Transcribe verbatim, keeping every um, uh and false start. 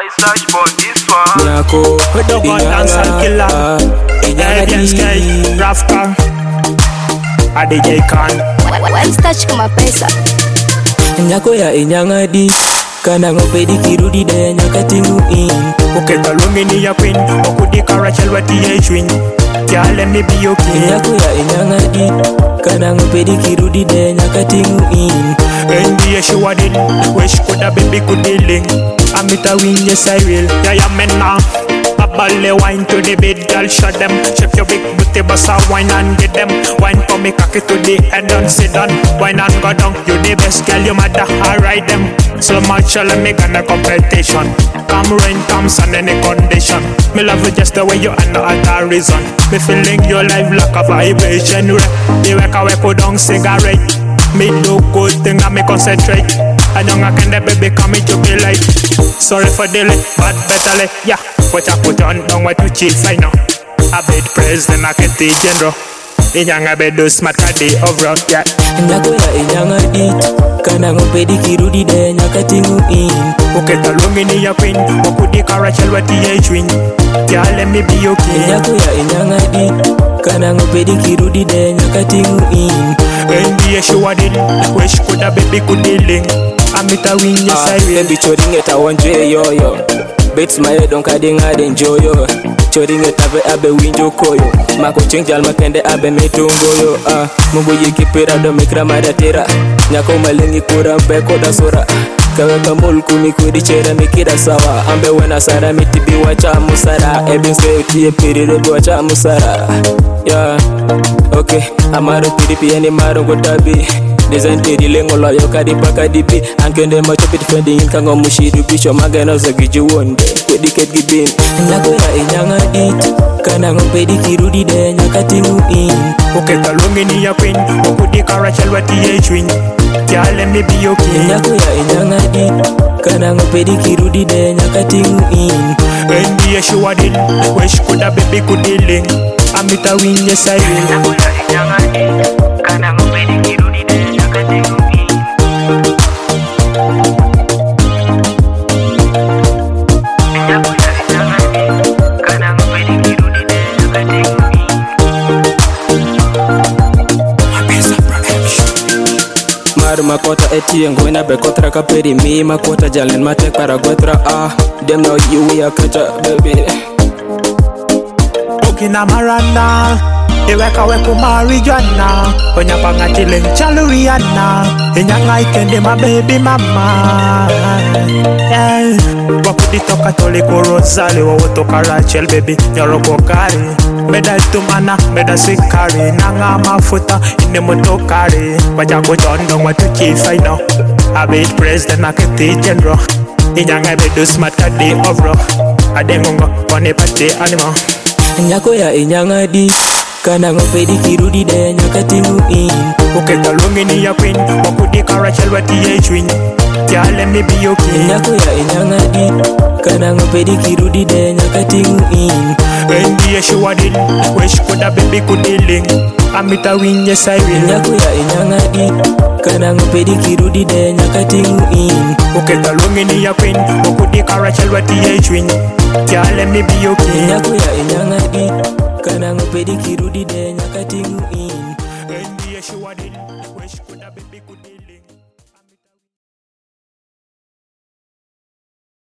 I search for this one. Nyako, We don't go dance and kill her. Arabian Sky, Rafka, a D J Khan. Why touch kama pesa? Nyako ya inyangadi kana ngopedi kirudi de nyakati in. Uketa lumini ya queen, okudika Rachel wati ya chwin. Yeah, let me be your king. Nyako ya inyangadi kana ngopedi kirudi de nyakati in. Endi ya she wadin, wish kuda baby kudiling. Amita win, yes I will. Yeah, yeah, men now. Ballet wine to the bed, girl, shut them. Shake your big booty, bust a wine and get them. Wine for me, cocky to the head and sit down. Wine and go down, you the best girl, you mother, I ride them. So much, I'll make a competition. Come rain, come sun, any condition. Me love you just the way you are, no other reason. Me feeling your life like a vibration. Me wake away, put down cigarette. Me do good thing, I me concentrate. I know I can the baby come me to be like. Sorry for delay, but better late, yeah. What I put on, don't want to cheat, I know. I bed praise the market general. Inyanga bedo smart kadi overall, yeah. Nyako ya inyanga it kana ngopedi kirudi de nyakati in. Uketa lumini ya queen, okudika Rachel wati ya chwin. Yeah, let me be your king. Nyako ya inyanga it kana ngopedi kirudi de nyakati in. Endi ya she wadin, wish kuda baby kudiling. Amita win, yes I will. Baby choding it, I want you, yo yo. Bets my head on cutting hard enjoy yo. Choding it abe abe winjo koyo. Mako change al makende abe metungo yo. Ah, mumbo yiki pera do mikra madatera. Nyako malengi kura mbeko da sora. Kawe kamul kumi kudi chera mikira sawa. Ambe wena sara mitibi wacha musara. Ebin se utie piri rebi wacha musara. Yeah, okay. Amaro piri piyani maro gotabi. Design tiri lengo la yo kadi pakadi bi. Ankende macho bit defending in kango mushidu bisho magana za giju wonde. Kwedi ket gibin. Nyako ya inyanga it kana ngopedi kirudi de nyakati in. Uketa lumini ya queen, okudika Rachel wati ya chwin. Yeah, let me be your king. Nyako ya inyanga it kana ngopedi kirudi de nyakati in. Endi ya she wadin, wish kuda baby kudiling. Amita win, yes I will. Nyako ya inyanga it kana ngopedi kirudi de nyakati in. Nyako ya inyanga it kana ngopedi kirudi de nyakati in. Mar makota etieng wena bekotra kaperi mi makota jalen matek para gotra ah them know you we a kacha baby. Okina marana, iweka weku marijuana. Onya panga chilling chaluriana. Inyanga ikende my baby mama. Yeah, wakudi toka toli korozali wawo toka Rachel baby nyoroko kari. Meda tumana, meda sikari. Nanga mafuta ine motokari. Wajako jondo watu chief I know. I beat praise the market general. Inyanga bedo smart kadi overall. Adengongo kone pati animal. Nyako ya inyanga di kana ngopedi kirudi de nyakati in. Uketa lumini ya queen, okudika Rachel wati ya chwin. Yeah, let me be your king. Nyako ya inyanga di kana ngopedi kirudi de nyakati in. Endi ya she wadin, wish kuda baby kudiling. Amita win, yes I will. Nyako ya inyanga di kana ngopedi kirudi de nyakati in. Uketa lumini ya queen, okudika Rachel wati ya chwin. Yeah, let me be your king. Nyako ya inyanga di kana ngopedi kirudi de nyakati in. Endi ya she wadin.